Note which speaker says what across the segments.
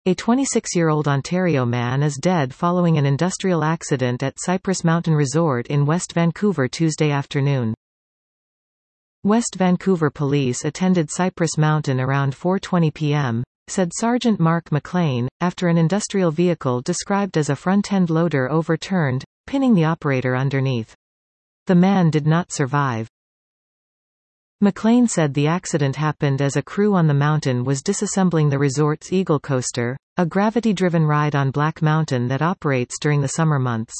Speaker 1: A 26-year-old Ontario man is dead following an industrial accident at Cypress Mountain Resort in West Vancouver Tuesday afternoon. West Vancouver police attended Cypress Mountain around 4:20 p.m., said Sergeant Mark McLean, after an industrial vehicle described as a front-end loader overturned, pinning the operator underneath. The man did not survive. McLean said the accident happened as a crew on the mountain was disassembling the resort's Eagle Coaster, a gravity-driven ride on Black Mountain that operates during the summer months.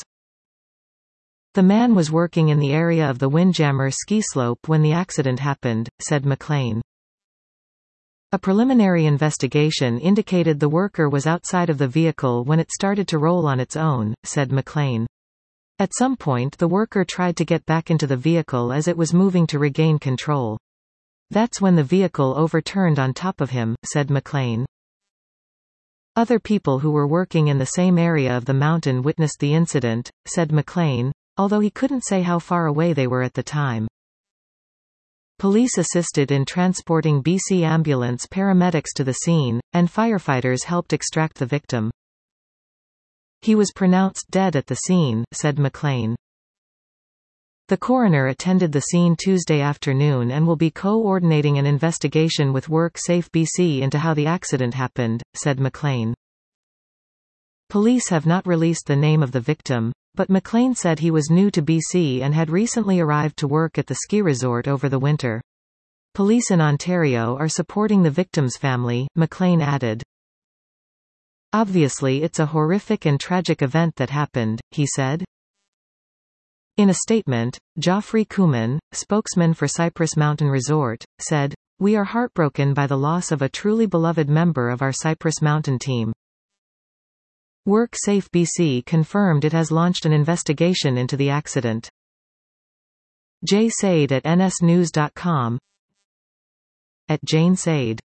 Speaker 1: The man was working in the area of the Windjammer ski slope when the accident happened, said McLean. A preliminary investigation indicated the worker was outside of the vehicle when it started to roll on its own, said McLean. At some point the worker tried to get back into the vehicle as it was moving to regain control. That's when the vehicle overturned on top of him, said McLean. Other people who were working in the same area of the mountain witnessed the incident, said McLean, although he couldn't say how far away they were at the time. Police assisted in transporting BC Ambulance paramedics to the scene, and firefighters helped extract the victim. He was pronounced dead at the scene, said McLean. The coroner attended the scene Tuesday afternoon and will be coordinating an investigation with WorkSafe BC into how the accident happened, said McLean. Police have not released the name of the victim, but McLean said he was new to BC and had recently arrived to work at the ski resort over the winter. Police in Ontario are supporting the victim's family, McLean added. Obviously it's a horrific and tragic event that happened, he said. In a statement, Geoffrey Kuhlman, spokesman for Cypress Mountain Resort, said, "We are heartbroken by the loss of a truly beloved member of our Cypress Mountain team." WorkSafe BC confirmed it has launched an investigation into the accident. Jay Said at nsnews.com. At Jane Said.